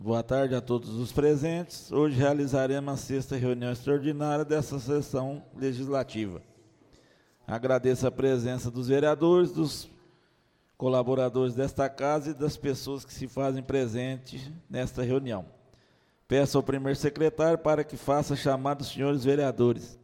Boa tarde a todos os presentes. Hoje realizaremos a sexta reunião extraordinária dessa sessão legislativa. Agradeço a presença dos vereadores, dos colaboradores desta casa e das pessoas que se fazem presentes nesta reunião. Peço ao primeiro secretário para que faça a chamada dos senhores vereadores.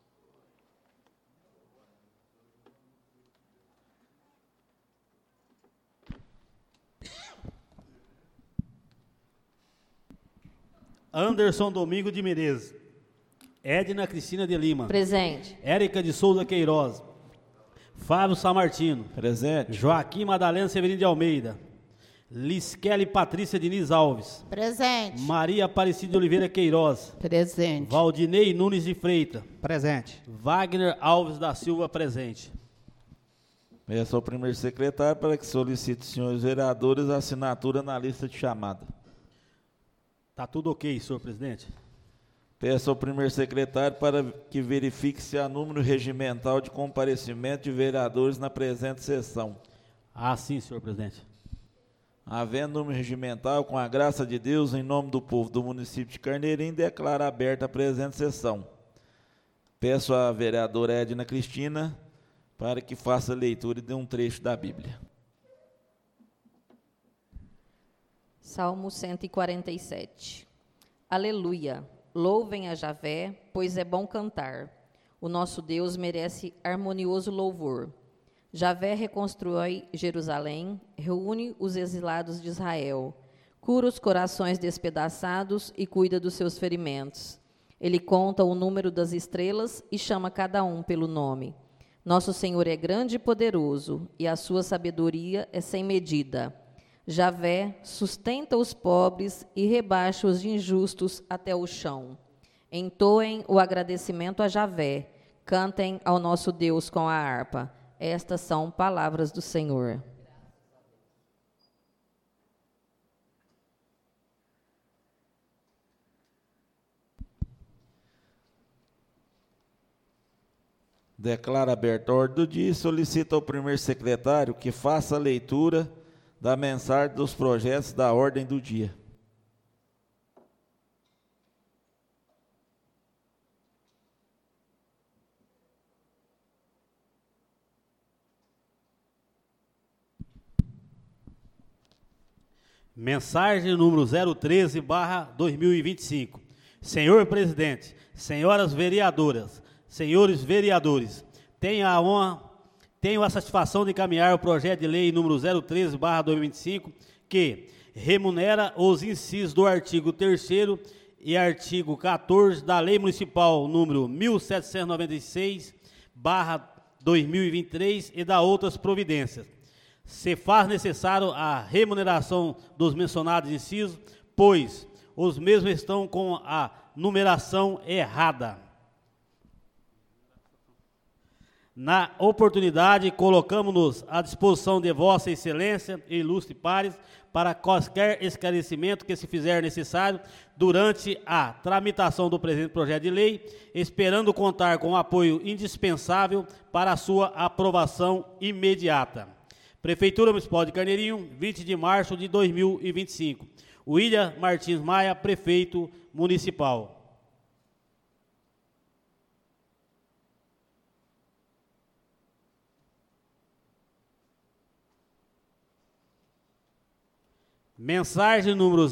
Anderson Domingo de Menezes. Edna Cristina de Lima. Presente. Érica de Souza Queiroz. Fábio Samartino. Presente. Joaquim Madalena Severino de Almeida. Lisquele Patrícia Diniz Alves. Presente. Maria Aparecida de Oliveira Queiroz. Presente. Valdinei Nunes de Freitas. Presente. Wagner Alves da Silva, presente. Peço ao primeiro secretário para que solicite os senhores vereadores a assinatura na lista de chamada. Tá tudo ok, senhor presidente? Peço ao primeiro secretário para que verifique se há número regimental de comparecimento de vereadores na presente sessão. Ah, sim, senhor presidente. Havendo número regimental, com a graça de Deus, em nome do povo do município de Carneirinho, declaro aberta a presente sessão. Peço à vereadora Edna Cristina para que faça a leitura de um trecho da Bíblia. Salmo 147. Aleluia! Louvem a Javé, pois é bom cantar. O nosso Deus merece harmonioso louvor. Javé reconstrói Jerusalém, reúne os exilados de Israel, cura os corações despedaçados e cuida dos seus ferimentos. Ele conta o número das estrelas e chama cada um pelo nome. Nosso Senhor é grande e poderoso, e a sua sabedoria é sem medida. Javé sustenta os pobres e rebaixa os injustos até o chão. Entoem o agradecimento a Javé, cantem ao nosso Deus com a harpa. Estas são palavras do Senhor. Declaro aberta a ordem do dia e solicito ao primeiro secretário que faça a leitura da mensagem dos projetos da ordem do dia. Mensagem número 013/2025. Senhor presidente, senhoras vereadoras, senhores vereadores, tenho a satisfação de encaminhar o projeto de lei número 013/2025, que remunera os incisos do artigo 3º e artigo 14 da Lei Municipal número 1796/2023 e da outras providências. Se faz necessário a remuneração dos mencionados incisos, pois os mesmos estão com a numeração errada. Na oportunidade, colocamos-nos à disposição de Vossa Excelência e ilustre pares para qualquer esclarecimento que se fizer necessário durante a tramitação do presente projeto de lei, esperando contar com o apoio indispensável para a sua aprovação imediata. Prefeitura Municipal de Carneirinho, 20 de março de 2025. William Martins Maia, Prefeito Municipal. Mensagem número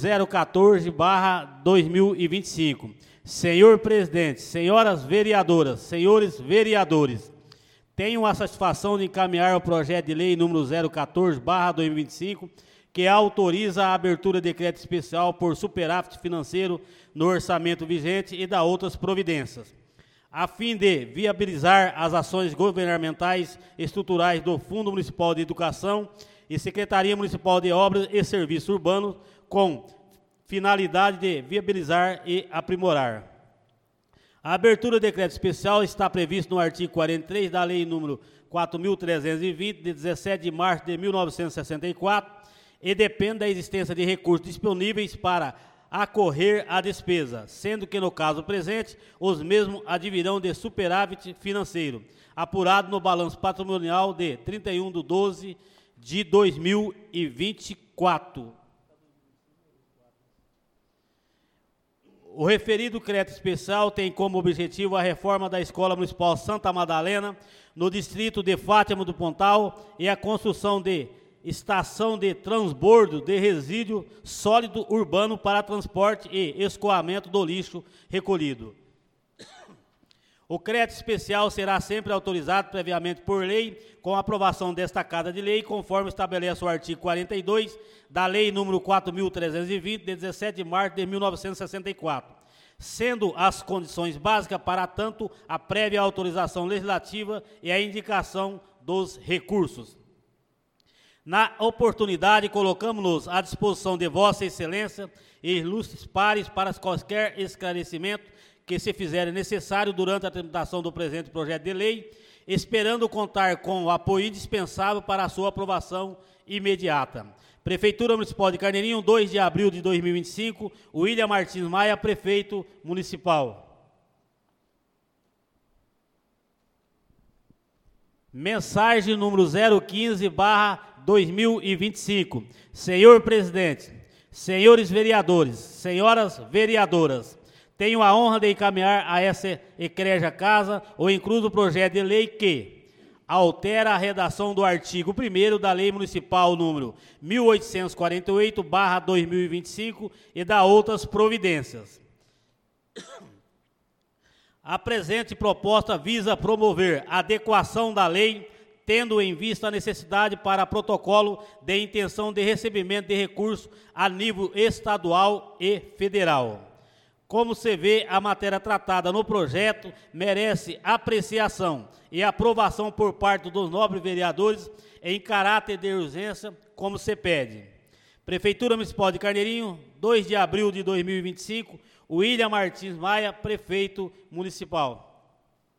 014/2025. Senhor presidente, senhoras vereadoras, senhores vereadores, tenho a satisfação de encaminhar o projeto de lei número 014/2025, que autoriza a abertura de decreto especial por superávit financeiro no orçamento vigente e da outras providências, a fim de viabilizar as ações governamentais estruturais do Fundo Municipal de Educação e Secretaria Municipal de Obras e Serviços Urbanos, com finalidade de viabilizar e aprimorar. A abertura do decreto especial está prevista no artigo 43 da Lei número 4.320, de 17 de março de 1964, e depende da existência de recursos disponíveis para acorrer à despesa, sendo que, no caso presente, os mesmos advirão de superávit financeiro, apurado no balanço patrimonial de 31/12 de 2024. O referido crédito especial tem como objetivo a reforma da Escola Municipal Santa Madalena, no distrito de Fátima do Pontal, e a construção de estação de transbordo de resíduo sólido urbano para transporte e escoamento do lixo recolhido. O crédito especial será sempre autorizado previamente por lei, com a aprovação desta Casa de Lei, conforme estabelece o artigo 42 da Lei número 4.320, de 17 de março de 1964, sendo as condições básicas para tanto a prévia autorização legislativa e a indicação dos recursos. Na oportunidade, colocamos-nos à disposição de Vossa Excelência e ilustres pares para quaisquer esclarecimento que se fizerem necessário durante a tramitação do presente projeto de lei, esperando contar com o apoio indispensável para a sua aprovação imediata. Prefeitura Municipal de Carneirinho, 2 de abril de 2025, William Martins Maia, Prefeito Municipal. Mensagem número 015/2025. Senhor Presidente, senhores vereadores, senhoras vereadoras, tenho a honra de encaminhar a essa egrégia casa o incluso projeto de lei que altera a redação do artigo 1º da Lei Municipal número 1848/2025 e da outras providências. A presente proposta visa promover a adequação da lei, tendo em vista a necessidade para protocolo de intenção de recebimento de recursos a nível estadual e federal. Como se vê, a matéria tratada no projeto merece apreciação e aprovação por parte dos nobres vereadores em caráter de urgência, como se pede. Prefeitura Municipal de Carneirinho, 2 de abril de 2025, William Martins Maia, Prefeito Municipal.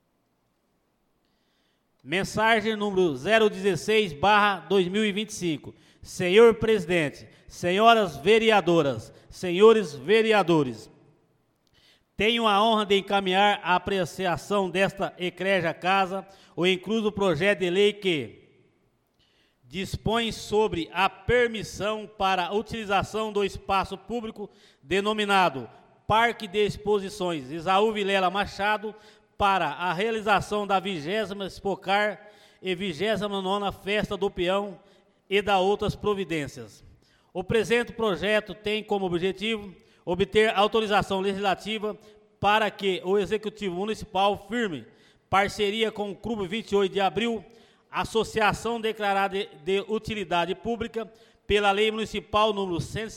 Mensagem número 016/2025. Senhor Presidente, senhoras vereadoras, senhores vereadores, tenho a honra de encaminhar a apreciação desta egrégia casa o incluso projeto de lei que dispõe sobre a permissão para a utilização do espaço público denominado Parque de Exposições Isaú Vilela Machado para a realização da 20ª Expocar e 29ª Festa do Peão e da outras providências. O presente projeto tem como objetivo obter autorização legislativa para que o Executivo Municipal firme parceria com o Clube 28 de Abril, associação declarada de utilidade pública pela Lei Municipal número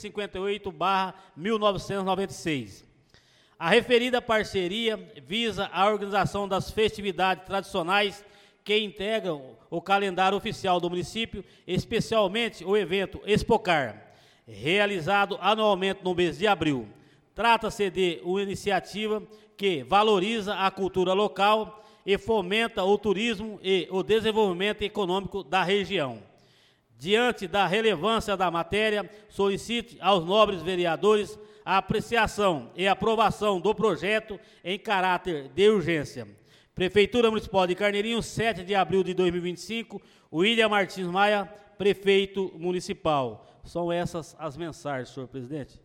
158/1996. A referida parceria visa a organização das festividades tradicionais que integram o calendário oficial do município, especialmente o evento Expocar, realizado anualmente no mês de abril. Trata-se de uma iniciativa que valoriza a cultura local e fomenta o turismo e o desenvolvimento econômico da região. Diante da relevância da matéria, solicite aos nobres vereadores a apreciação e aprovação do projeto em caráter de urgência. Prefeitura Municipal de Carneirinho, 7 de abril de 2025, William Martins Maia, Prefeito Municipal. São essas as mensagens, senhor presidente.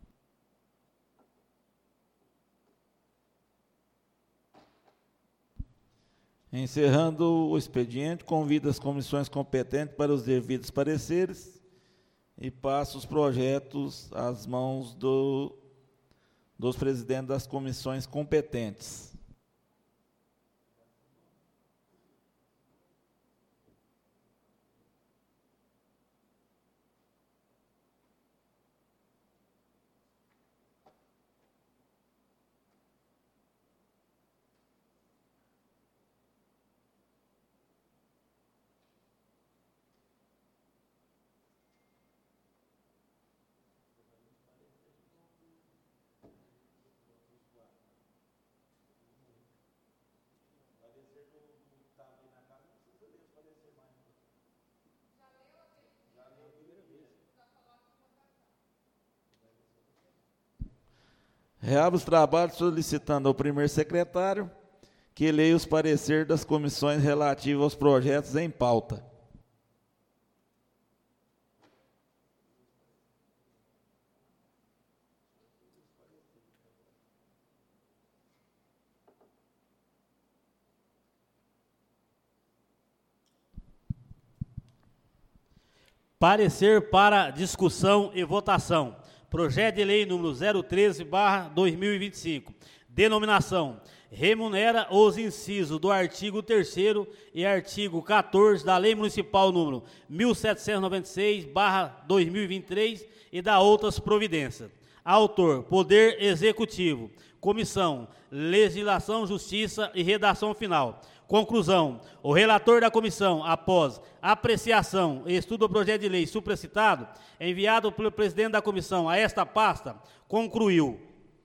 Encerrando o expediente, convido as comissões competentes para os devidos pareceres e passo os projetos às mãos dos presidentes das comissões competentes. Reabro os trabalhos solicitando ao primeiro secretário que leia os pareceres das comissões relativas aos projetos em pauta. Parecer para discussão e votação. Projeto de lei número 013/2025. Denominação: remunera os incisos do artigo 3º e artigo 14 da Lei Municipal número 1796/2023 e da outras providências. Autor: Poder Executivo. Comissão: Legislação, Justiça e Redação Final. Conclusão: o relator da comissão, após apreciação e estudo do projeto de lei supracitado, enviado pelo presidente da comissão a esta pasta, concluiu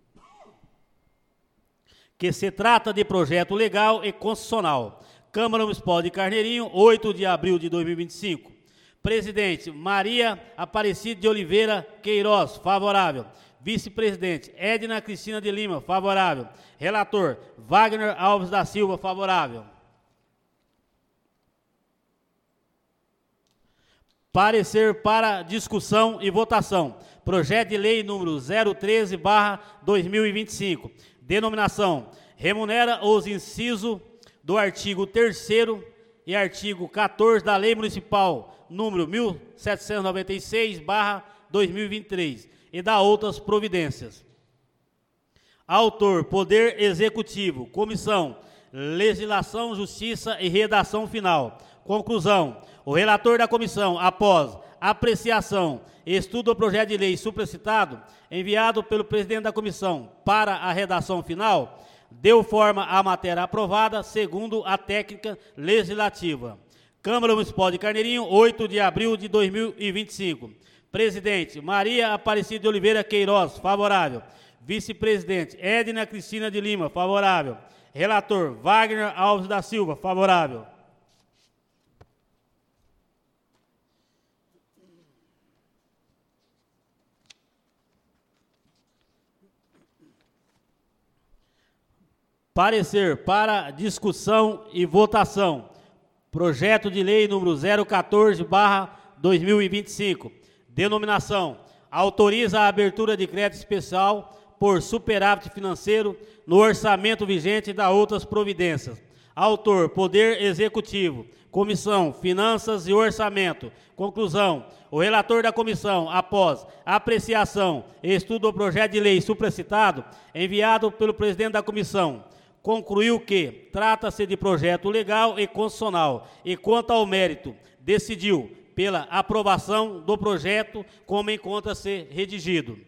que se trata de projeto legal e constitucional. Câmara Municipal de Carneirinho, 8 de abril de 2025. Presidente: Maria Aparecida de Oliveira Queiroz, favorável. Vice-presidente: Edna Cristina de Lima, favorável. Relator: Wagner Alves da Silva, favorável. Parecer para discussão e votação. Projeto de lei número 013/2025. Denominação: remunera os incisos do artigo 3º e artigo 14 da Lei Municipal número 1796/2023 e da outras providências. Autor: Poder Executivo. Comissão: Legislação, Justiça e Redação Final. Conclusão: o relator da comissão, após apreciação e estudo do projeto de lei supracitado, enviado pelo presidente da comissão para a redação final, deu forma à matéria aprovada segundo a técnica legislativa. Câmara Municipal de Carneirinho, 8 de abril de 2025. Presidente: Maria Aparecida de Oliveira Queiroz, favorável. Vice-presidente: Edna Cristina de Lima, favorável. Relator: Wagner Alves da Silva, favorável. Parecer para discussão e votação. Projeto de lei número 014/2025. Denominação: autoriza a abertura de crédito especial por superávit financeiro no orçamento vigente e da outras providências. Autor: Poder Executivo. Comissão: Finanças e Orçamento. Conclusão: o relator da comissão, após apreciação e estudo do projeto de lei supracitado, enviado pelo presidente da comissão, concluiu que trata-se de projeto legal e constitucional e, quanto ao mérito, decidiu pela aprovação do projeto como encontra-se redigido.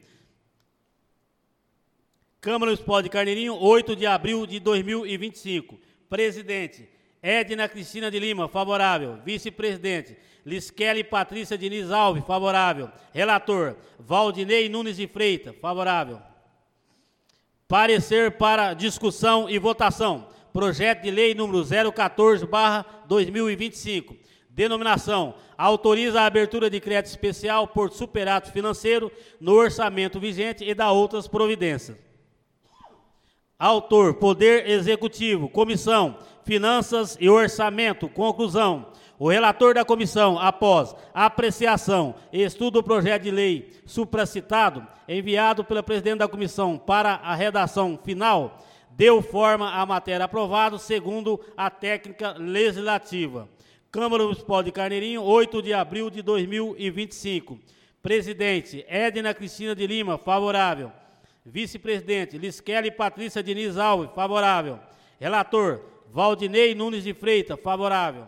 Câmara Municipal de Carneirinho, 8 de abril de 2025. Presidente: Edna Cristina de Lima, favorável. Vice-presidente: Lisquele Patrícia Diniz Alves, favorável. Relator: Valdinei Nunes de Freitas, favorável. Parecer para discussão e votação. Projeto de lei número 014/2025. Denominação: autoriza a abertura de crédito especial por superávit financeiro no orçamento vigente e da outras providências. Autor: Poder Executivo. Comissão: Finanças e Orçamento. Conclusão: o relator da comissão, após apreciação e estudo do projeto de lei supracitado, enviado pela presidente da comissão para a redação final, deu forma à matéria aprovada segundo a técnica legislativa. Câmara Municipal de Carneirinho, 8 de abril de 2025. Presidente: Edna Cristina de Lima, favorável. Vice-presidente: Lisquele Patrícia Diniz Alves, favorável. Relator: Valdinei Nunes de Freitas, favorável.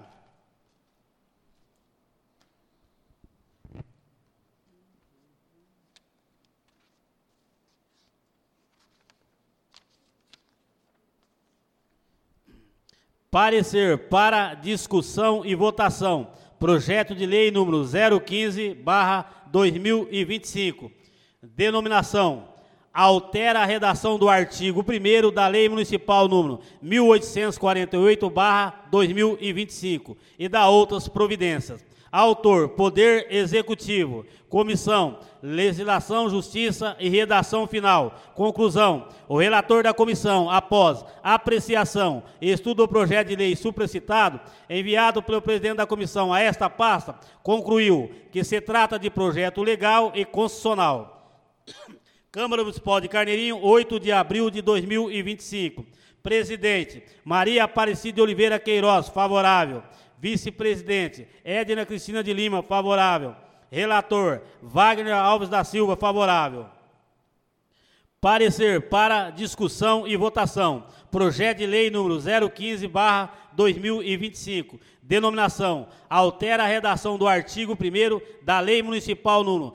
Parecer para discussão e votação. Projeto de lei número 015/2025. Denominação: altera a redação do artigo 1º da Lei Municipal número 1848/2025 e da outras providências. Autor: Poder Executivo. Comissão: Legislação, Justiça e Redação Final. Conclusão: o relator da comissão, após apreciação e estudo do projeto de lei supracitado, enviado pelo presidente da comissão a esta pasta, concluiu que se trata de projeto legal e constitucional. Câmara Municipal de Carneirinho, 8 de abril de 2025. Presidente: Maria Aparecida de Oliveira Queiroz, favorável. Vice-presidente: Edna Cristina de Lima, favorável. Relator, Wagner Alves da Silva, favorável. Parecer para discussão e votação. Projeto de lei número 015/2025. Denominação: altera a redação do artigo 1º da Lei Municipal número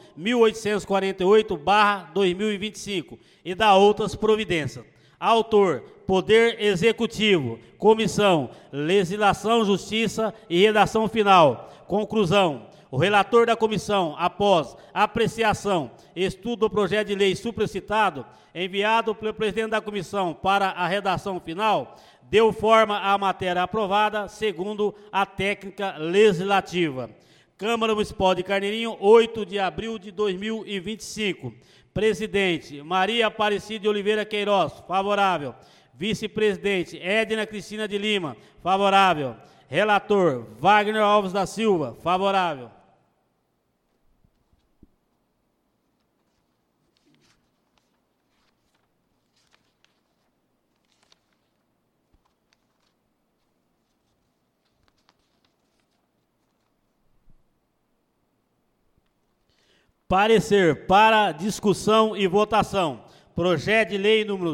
1848/2025 e dá outras providências. Autor: Poder Executivo. Comissão: Legislação, Justiça e Redação Final. Conclusão: o relator da comissão, após apreciação, estudo do projeto de lei supracitado, enviado pelo presidente da comissão para a redação final, deu forma à matéria aprovada, segundo a técnica legislativa. Câmara Municipal de Carneirinho, 8 de abril de 2025. Presidente, Maria Aparecida de Oliveira Queiroz, favorável. Vice-presidente, Edna Cristina de Lima, favorável. Relator, Wagner Alves da Silva, favorável. Parecer para discussão e votação. Projeto de lei número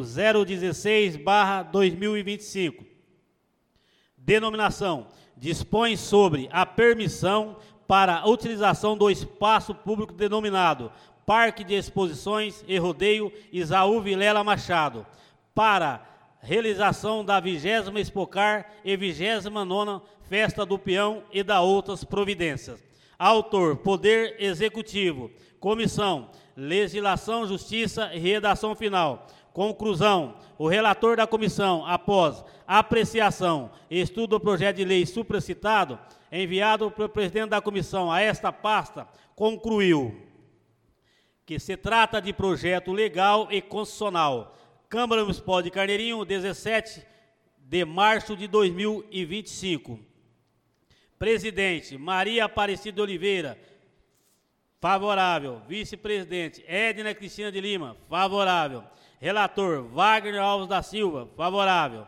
016/2025. Denominação: dispõe sobre a permissão para a utilização do espaço público denominado Parque de Exposições e Rodeio Isaú Vilela Machado, para realização da 20ª Expocar e 29ª Festa do Peão e da outras providências. Autor: Poder Executivo. Comissão: Legislação, Justiça e Redação Final. Conclusão: o relator da comissão, após apreciação e estudo do projeto de lei supracitado, enviado pelo presidente da comissão a esta pasta, concluiu que se trata de projeto legal e constitucional. Câmara Municipal de Carneirinho, 17 de março de 2025. Presidente, Maria Aparecida de Oliveira, favorável. Vice-presidente, Edna Cristina de Lima, favorável. Relator, Wagner Alves da Silva, favorável.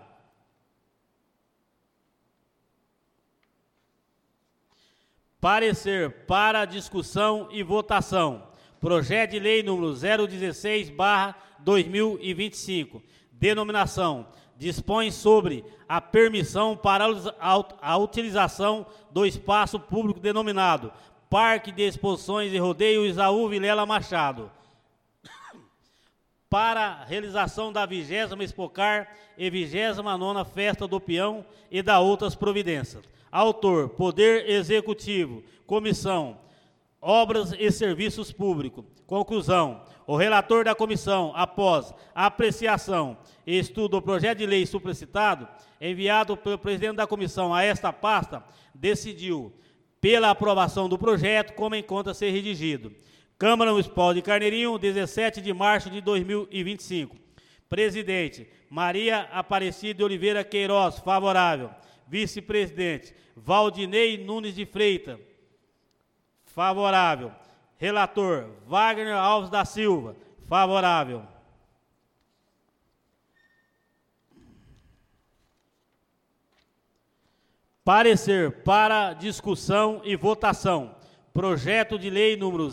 Parecer para discussão e votação. Projeto de lei número 016/2025. Denominação: dispõe sobre a permissão para a utilização do espaço público denominado Parque de Exposições e Rodeio Isaú Vilela Machado, para a realização da 20ª Expocar e 29ª Festa do Peão e da outras providências. Autor: Poder Executivo. Comissão: Obras e Serviços Públicos. Conclusão: o relator da comissão, após apreciação e estudo do projeto de lei supracitado, enviado pelo presidente da comissão a esta pasta, decidiu pela aprovação do projeto, como encontra ser redigido. Câmara Municipal de Carneirinho, 17 de março de 2025. Presidente, Maria Aparecida de Oliveira Queiroz, favorável. Vice-presidente, Valdinei Nunes de Freitas, favorável. Relator, Wagner Alves da Silva, favorável. Parecer para discussão e votação. Projeto de lei número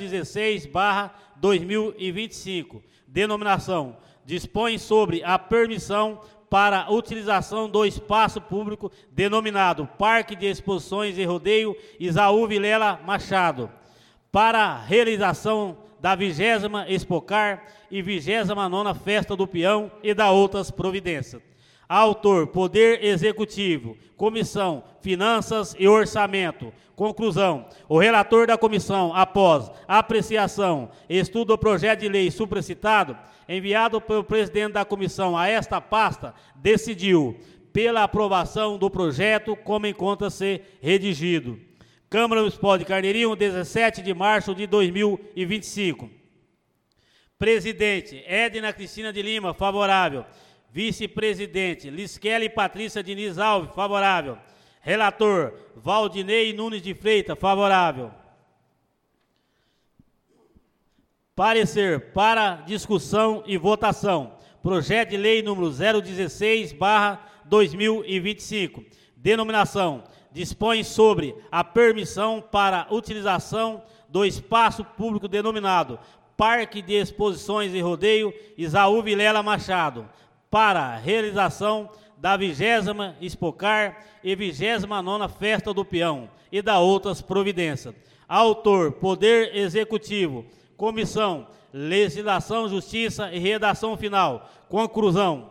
016/2025. Denominação: dispõe sobre a permissão para a utilização do espaço público denominado Parque de Exposições e Rodeio Isaú Vilela Machado, para a realização da 20ª Expocar e 29ª Festa do Peão e da outras providências. Autor: Poder Executivo. Comissão: Finanças e Orçamento. Conclusão: o relator da comissão, após apreciação e estudo do projeto de lei supracitado, enviado pelo presidente da comissão a esta pasta, decidiu pela aprovação do projeto, como encontra ser redigido. Câmara Municipal de Carneirinho, 17 de março de 2025. Presidente, Edna Cristina de Lima, favorável. Vice-presidente, Lisquele Patrícia Diniz Alves, favorável. Relator, Valdinei Nunes de Freitas, favorável. Parecer para discussão e votação. Projeto de lei número 016/2025. Denominação: dispõe sobre a permissão para a utilização do espaço público denominado Parque de Exposições e Rodeio Isaú Vilela Machado, para a realização da 20ª Expocar e 29ª Festa do Peão e da outras providências. Autor, Poder Executivo. Comissão, Legislação, Justiça e Redação Final. Conclusão.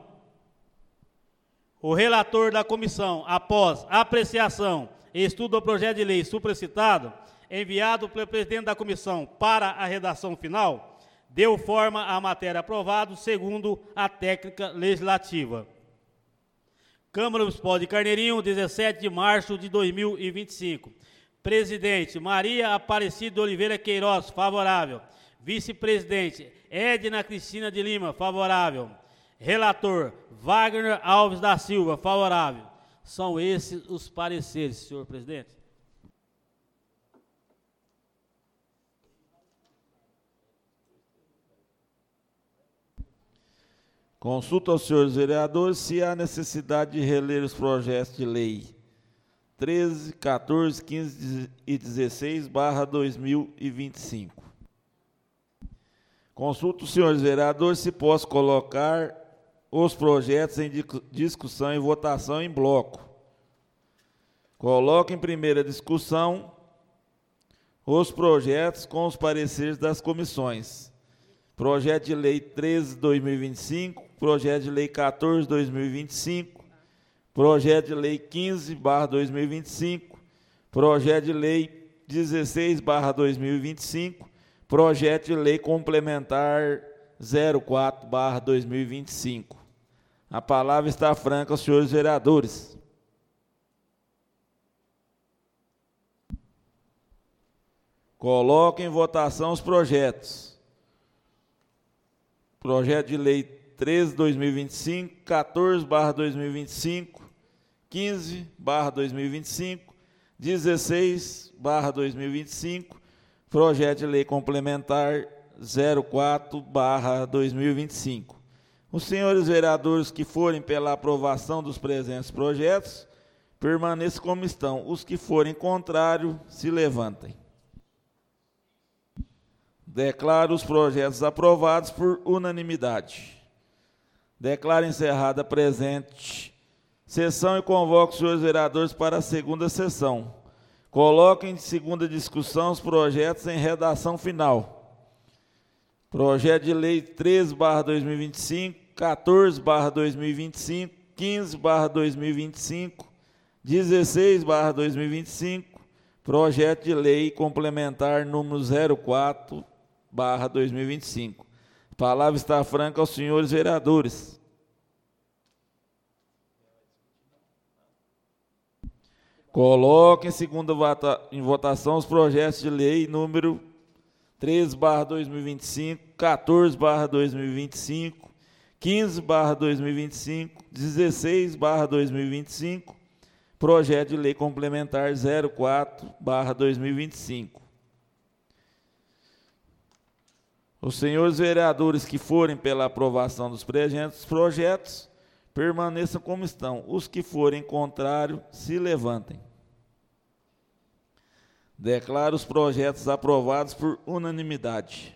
O relator da comissão, após apreciação e estudo do projeto de lei supracitado, enviado pelo presidente da comissão para a redação final, deu forma à matéria aprovada segundo a técnica legislativa. Câmara Municipal de Carneirinho, 17 de março de 2025. Presidente, Maria Aparecida de Oliveira Queiroz, favorável. Vice-presidente, Edna Cristina de Lima, favorável. Relator, Wagner Alves da Silva, favorável. São esses os pareceres, senhor presidente. Consulta aos senhores vereadores se há necessidade de reler os projetos de lei 13, 14, 15 e 16/2025. Consulta os senhores vereadores se posso colocar os projetos em discussão e votação em bloco. Coloco em primeira discussão os projetos com os pareceres das comissões. Projeto de lei 13/2025, projeto de lei 14/2025, projeto de lei 15/2025, projeto de lei 16/2025, projeto de lei complementar 04/2025. A palavra está franca aos senhores vereadores. Coloco em votação os projetos. Projeto de lei 13/2025, 14/2025, 15/2025, 16/2025, projeto de lei complementar 04/2025. Os senhores vereadores que forem pela aprovação dos presentes projetos, permaneçam como estão. Os que forem contrários, se levantem. Declaro os projetos aprovados por unanimidade. Declaro encerrada a presente sessão e convoco os senhores vereadores para a segunda sessão. Coloco em segunda discussão os projetos em redação final. Projeto de lei 13/2025, 14/2025, 15/2025, 16/2025, projeto de lei complementar número 04/2025. A palavra está franca aos senhores vereadores. Coloque em segunda em votação os projetos de lei número 13/2025, 14/2025, 15/2025, 16/2025, projeto de lei complementar 04/2025. Os senhores vereadores que forem pela aprovação dos presentes projetos, permaneçam como estão. Os que forem contrários, se levantem. Declaro os projetos aprovados por unanimidade.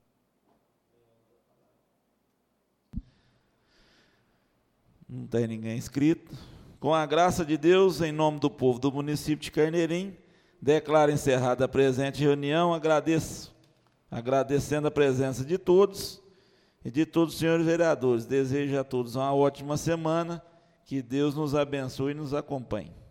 Não tem ninguém inscrito. Com a graça de Deus, em nome do povo do município de Carneirinho, declaro encerrada a presente reunião. Agradecendo a presença de todos e de todos os senhores vereadores. Desejo a todos uma ótima semana, que Deus nos abençoe e nos acompanhe.